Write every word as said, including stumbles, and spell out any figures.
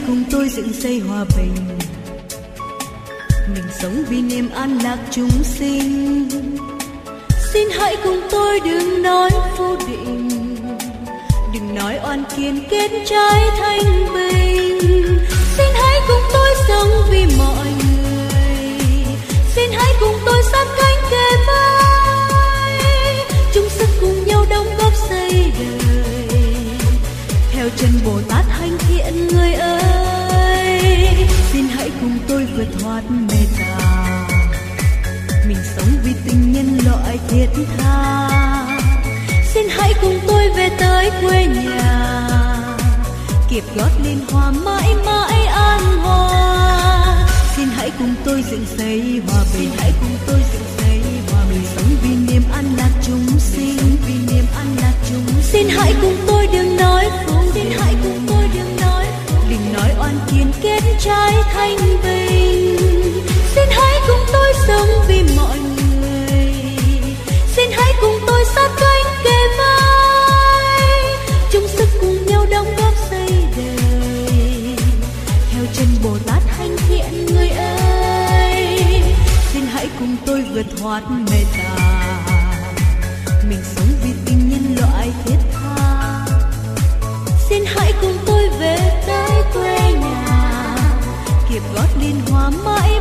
cùng tôi dựng xây hòa bình, mình sống vì niềm an lạc chúng sinh. Xin hãy cùng tôi đừng nói vô định, đừng nói oan kiên kết trái thanh bình. Xin hãy cùng tôi sống vì mọi người, xin hãy cùng tôi sát cánh kề vai, chung sức cùng nhau đóng góp xây đời theo chân Bồ Tát hành thiện người ơi. Xin hãy cùng tôi vượt thoát mê tà, mình sống vì tình nhân loại thiết tha. Xin hãy cùng tôi về tới quê nhà, kiếp gót liên hoa mãi mãi an hòa. Xin hãy cùng tôi dựng xây hòa bình, hãy cùng tôi dựng xây hòa bình, sống vì niềm an lạc chúng sinh, vì niềm an lạc chúng sinh. Xin hãy cùng tôi đừng nói phụ, xin hãy cùng tôi đừng nói, đừng nói oan kiên kết trái thanh bình. Xin hãy cùng tôi sống vì mọi người, xin hãy cùng tôi sát cánh kề vai, chung sức cùng nhau đóng góp xây đời theo chân Bồ Tát hành thiện người ơi. Xin hãy cùng tôi vượt thoát mê tà, mình sống vì tình nhân loại thiết tha. Xin hãy cùng tôi về tới quê nhà, kiếp gót liên hoa mãi